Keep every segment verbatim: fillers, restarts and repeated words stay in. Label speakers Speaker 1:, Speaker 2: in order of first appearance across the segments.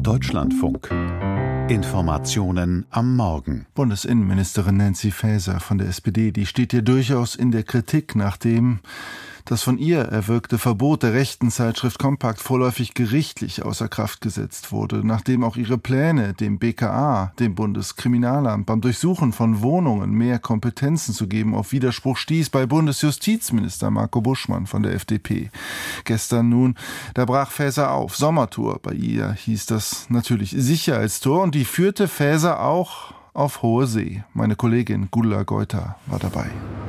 Speaker 1: Deutschlandfunk. Informationen am Morgen.
Speaker 2: Bundesinnenministerin Nancy Faeser von der S P D, die steht hier durchaus in der Kritik, nachdem das von ihr erwirkte Verbot der rechten Zeitschrift Kompakt vorläufig gerichtlich außer Kraft gesetzt wurde, nachdem auch ihre Pläne, dem B K A, dem Bundeskriminalamt, beim Durchsuchen von Wohnungen mehr Kompetenzen zu geben, auf Widerspruch stieß bei Bundesjustizminister Marco Buschmann von der F D P. Gestern nun, da brach Faeser auf. Sommertour. Bei ihr hieß das natürlich Sicherheitstour und die führte Faeser auch auf hohe See. Meine Kollegin Gula Geuter war dabei.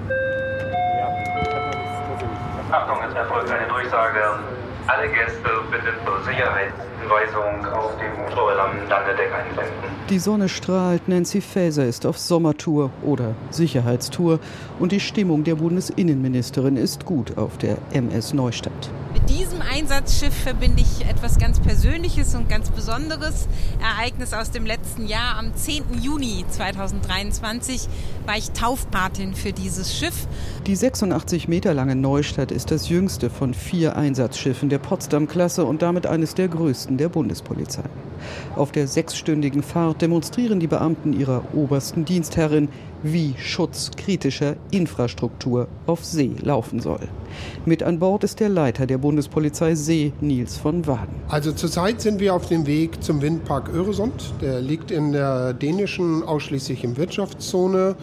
Speaker 3: Achtung, es erfolgt eine Durchsage. Alle Gäste bitte zur Sicherheitshinweisung auf dem Motorwelle am Landedeck einwenden.
Speaker 4: Die Sonne strahlt, Nancy Faeser ist auf Sommertour oder Sicherheitstour und die Stimmung der Bundesinnenministerin ist gut auf der M S Neustadt.
Speaker 5: Mit diesem Einsatzschiff verbinde ich etwas ganz Persönliches und ganz Besonderes. Ereignis aus dem letzten Jahr. Am zehnten Juni zweitausenddreiundzwanzig war ich Taufpatin für dieses Schiff.
Speaker 4: Die sechsundachtzig Meter lange Neustadt ist das jüngste von vier Einsatzschiffen der Potsdam-Klasse und damit eines der größten der Bundespolizei. Auf der sechsstündigen Fahrt demonstrieren die Beamten ihrer obersten Dienstherrin, wie Schutz kritischer Infrastruktur auf See laufen soll. Mit an Bord ist der Leiter der Bundespolizei See, Nils von Waden.
Speaker 6: Also zurzeit sind wir auf dem Weg zum Windpark Öresund. Der liegt in der dänischen ausschließlichen Wirtschaftszone.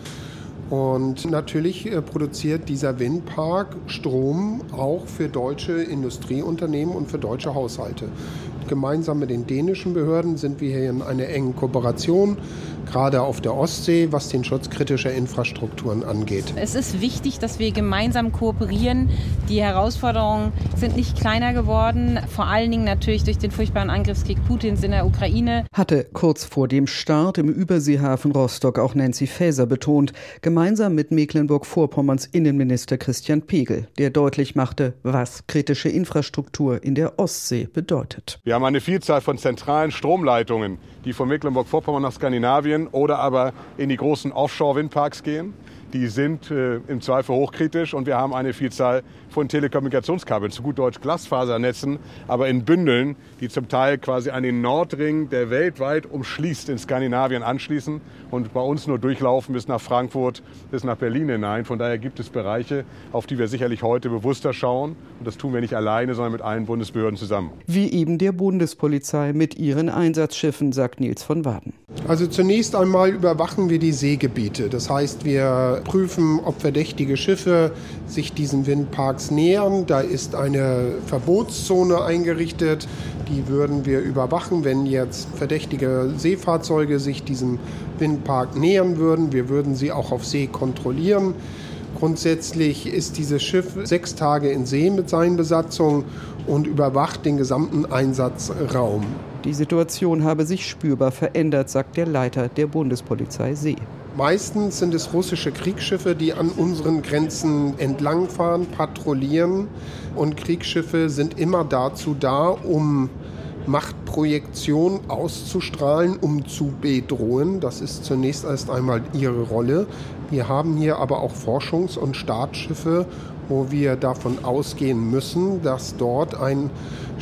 Speaker 6: Und natürlich äh, produziert dieser Windpark Strom auch für deutsche Industrieunternehmen und für deutsche Haushalte. Gemeinsam mit den dänischen Behörden sind wir hier in einer engen Kooperation, gerade auf der Ostsee, was den Schutz kritischer Infrastrukturen angeht.
Speaker 5: Es ist wichtig, dass wir gemeinsam kooperieren. Die Herausforderungen sind nicht kleiner geworden, vor allen Dingen natürlich durch den furchtbaren Angriffskrieg Putins in der Ukraine.
Speaker 4: Hatte kurz vor dem Start im Überseehafen Rostock auch Nancy Faeser betont, gemeinsam mit Mecklenburg-Vorpommerns Innenminister Christian Pegel, der deutlich machte, was kritische Infrastruktur in der Ostsee bedeutet.
Speaker 7: Wir haben eine Vielzahl von zentralen Stromleitungen, die von Mecklenburg-Vorpommern nach Skandinavien oder aber in die großen Offshore-Windparks gehen. Die sind äh, im Zweifel hochkritisch und wir haben eine Vielzahl von Telekommunikationskabeln, zu gut Deutsch Glasfasernetzen, aber in Bündeln, die zum Teil quasi an den Nordring, der weltweit umschließt, in Skandinavien anschließen und bei uns nur durchlaufen bis nach Frankfurt, bis nach Berlin hinein. Von daher gibt es Bereiche, auf die wir sicherlich heute bewusster schauen. Und das tun wir nicht alleine, sondern mit allen Bundesbehörden zusammen.
Speaker 4: Wie eben der Bundespolizei mit ihren Einsatzschiffen, sagt Nils von Waden.
Speaker 6: Also zunächst einmal überwachen wir die Seegebiete. Das heißt, wir prüfen, ob verdächtige Schiffe sich diesen Windparks nähern. Da ist eine Verbotszone eingerichtet. Die würden wir überwachen, wenn jetzt verdächtige Seefahrzeuge sich diesem Windpark nähern würden. Wir würden sie auch auf See kontrollieren. Grundsätzlich ist dieses Schiff sechs Tage in See mit seinen Besatzungen und überwacht den gesamten Einsatzraum.
Speaker 4: Die Situation habe sich spürbar verändert, sagt der Leiter der Bundespolizei See.
Speaker 6: Meistens sind es russische Kriegsschiffe, die an unseren Grenzen entlangfahren, patrouillieren. Und Kriegsschiffe sind immer dazu da, um Machtprojektion auszustrahlen, um zu bedrohen. Das ist zunächst erst einmal ihre Rolle. Wir haben hier aber auch Forschungs- und Staatsschiffe, wo wir davon ausgehen müssen, dass dort ein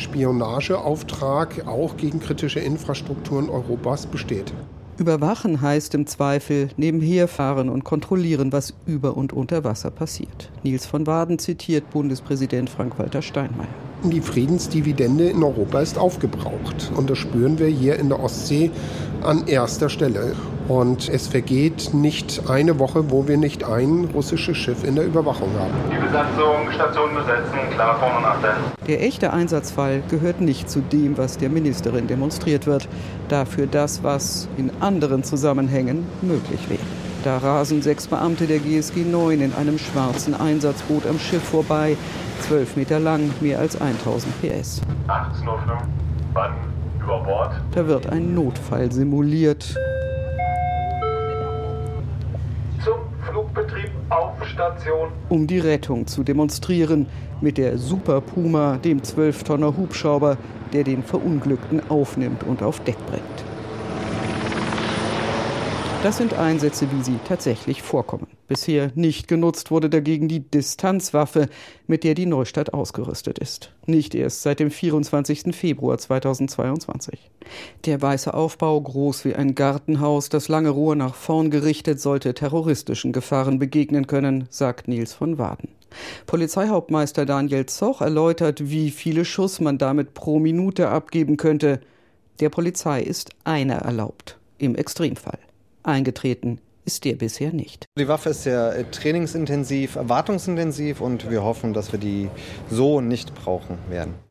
Speaker 6: Spionageauftrag auch gegen kritische Infrastrukturen Europas besteht.
Speaker 4: Überwachen heißt im Zweifel nebenher fahren und kontrollieren, was über und unter Wasser passiert. Nils von Waden zitiert Bundespräsident Frank-Walter Steinmeier.
Speaker 6: Die Friedensdividende in Europa ist aufgebraucht. Und das spüren wir hier in der Ostsee an erster Stelle. Und es vergeht nicht eine Woche, wo wir nicht ein russisches Schiff in der Überwachung haben.
Speaker 3: Die Besatzung, Station besetzen, klar vorne und achter.
Speaker 4: Der echte Einsatzfall gehört nicht zu dem, was der Ministerin demonstriert wird. Dafür das, was in anderen Zusammenhängen möglich wäre. Da rasen sechs Beamte der G S G neun in einem schwarzen Einsatzboot am Schiff vorbei. Zwölf Meter lang, mehr als tausend P S.
Speaker 3: Achtungsnotflug, Mann über Bord.
Speaker 4: Da wird ein Notfall simuliert.
Speaker 3: Zum Flugbetrieb auf Station.
Speaker 4: Um die Rettung zu demonstrieren. Mit der Super Puma, dem zwölf Tonner Hubschrauber, der den Verunglückten aufnimmt und auf Deck bringt. Das sind Einsätze, wie sie tatsächlich vorkommen. Bisher nicht genutzt wurde dagegen die Distanzwaffe, mit der die Neustadt ausgerüstet ist. Nicht erst seit dem vierundzwanzigsten Februar zweitausendzweiundzwanzig. Der weiße Aufbau, groß wie ein Gartenhaus, das lange Rohr nach vorn gerichtet, sollte terroristischen Gefahren begegnen können, sagt Nils von Waden. Polizeihauptmeister Daniel Zoch erläutert, wie viele Schuss man damit pro Minute abgeben könnte. Der Polizei ist einer erlaubt, im Extremfall. Eingetreten ist der bisher nicht.
Speaker 8: Die Waffe ist sehr trainingsintensiv, erwartungsintensiv und wir hoffen, dass wir die so nicht brauchen werden.